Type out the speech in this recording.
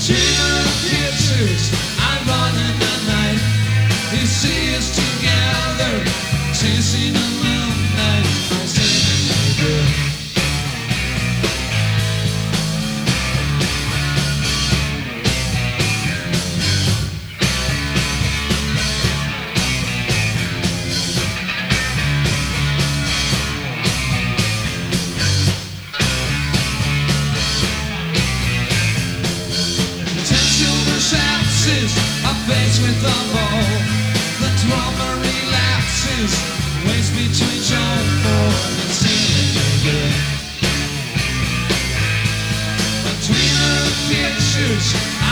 Dreaming pictures, I run in the night. You see us together, chasing the moonlight. I say, baby. I face with the ball. The drummer relapses, waits between show and singing again. Between the pictures